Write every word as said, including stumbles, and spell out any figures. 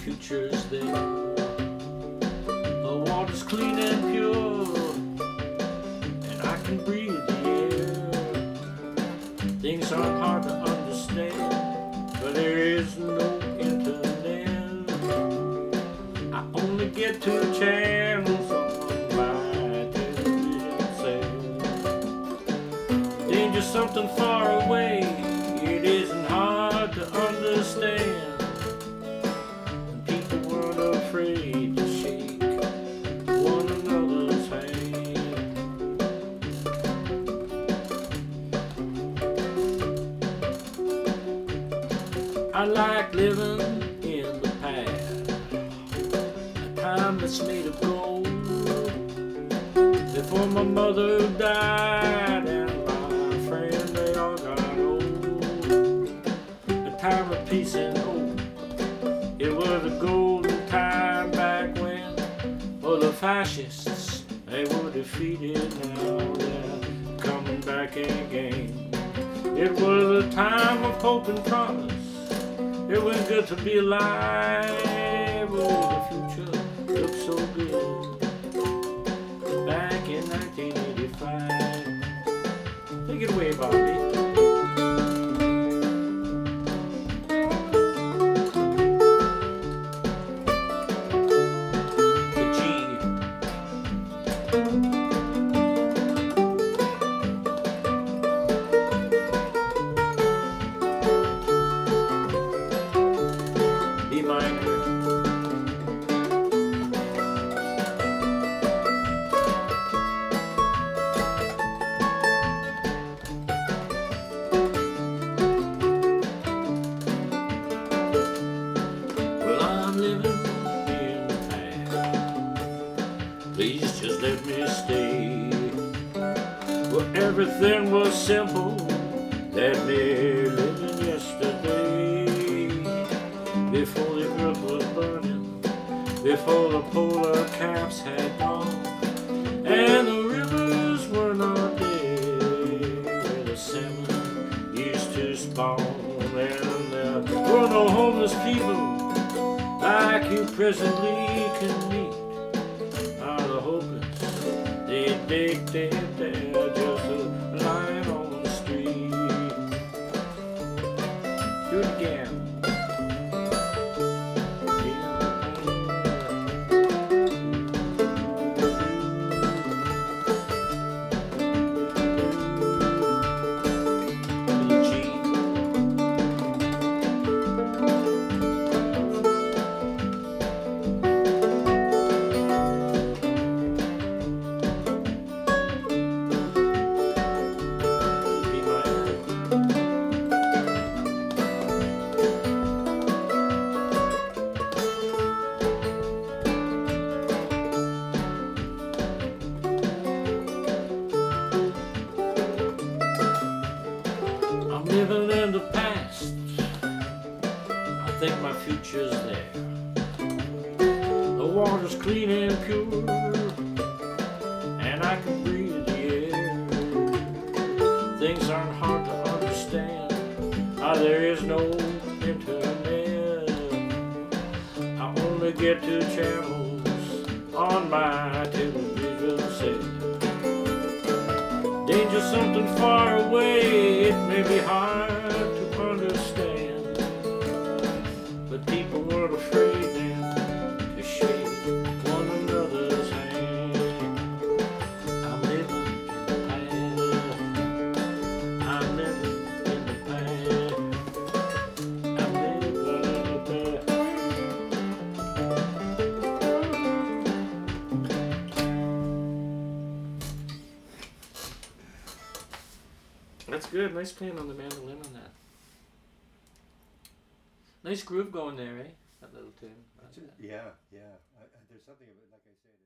future's there. The water's clean and pure, and I can breathe the air. Things aren't hard to understand, but there is no internet. I only get two channels on my television set. Danger something far away, it isn't hard to understand. And people weren't afraid to shake one another's hand. I like living in the past, a time that's made of gold. Before my mother died and my friend they all got old. A time of peace and hope, it was a golden time back when. For the fascists, they were defeated, now they're coming back again. It was a time of hope and promise, it was good to be alive. Oh, the future looks so good back in nineteen eighty-five. Take it away, Bobby. The G. B minor. Well, I'm living in the past. Please just let me stay. Well, everything was simple. Let me live in yesterday. Before the earth was burning, before the polar caps had gone, and the rivers were not dead, where the salmon used to spawn, and there were no homeless people like you presently can meet. Are the hopeless, they dig dead there, just a line on the street. Do it again. I'm living in the past, I think my future's there. The water's clean and pure, and I can breathe the air. Things aren't hard to understand, ah, there is no internet. I only get two channels on my television set. Danger something far away, it may be hard to understand, but people weren't afraid then to shake one another's hand. I'm living in the past, I'm living in the past, I'm living in the past. That's good. Nice playing on the mandolin on that. Nice groove going there, eh? That little tune. Yeah, yeah. I, I, there's something of it, like I said.